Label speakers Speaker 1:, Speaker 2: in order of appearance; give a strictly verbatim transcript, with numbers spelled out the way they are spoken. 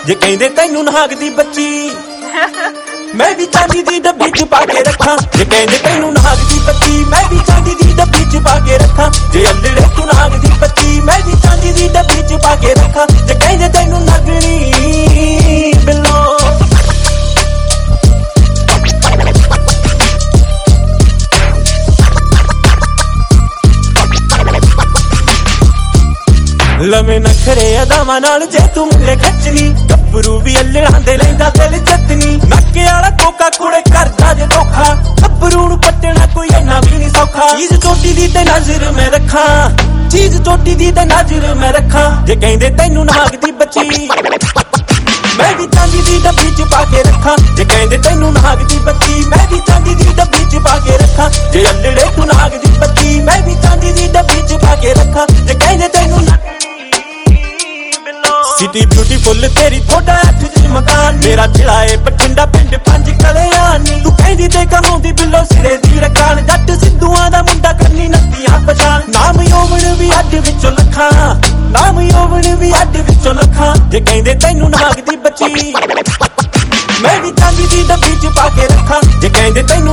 Speaker 1: जे कहंदे तैनू नाग दी बच्ची मैं भी चांदी दी डब्बी च पा के रखा। जे कहंदे तैनू नाग दी बच्ची मैं भी चांदी दी डब्बी च पा के रखा। जे अल्लड़े तू नाग दी बच्ची मैं भी चांदी दी डब्बी च पा के रखा। जे कहंदे तैनू नगनी बिल्लो लवे नखरे अदावां नाल जे तू मुंडे खचनी गब्बरू भी अल्लड़ां दे लैंदा दिल जतनी। नाके वाला कोका कुड़े करदा जे धोखा गब्बरू नूं पट्टना कोई इन्ना भी नहीं सौखा। चीज चोटी दी ते नजर मैं रखा चीज चोटी दी ते नजर मैं रखा। जे कहंदे तैनू नाग दी बच्ची मैं भी चांदी दी डब्बी च पा के रखा। जे कहंदे तैनू नाग दी बच्ची मैं भी चांदी दी डब्बी च पा के रखा। जे अल्लड़े तू नाग दी बच्ची मैं भी चांदी दी डब्बी च पा के रखा। जे कहंदे तैनू सिटी ब्यूटीफुल तेरी थोड़ा अठ च मकान मेरा चिड़ाए बठिंडा पिंड पंज कलियानी। तू कहंदी ते कहाउंदी बिल्लो सिरे दी रकान जट सिद्धूआं दा मुंडा करनी नत्तियां पछाण। नाम यौवन भी अड्ड विचों लखां नाम यौवन भी अड्ड विचों लखां। जे कहंदे तैनू नाग दी बच्ची मैं भी चांदी दी डब्बी च पा के रखा। जे कहंदे तैनू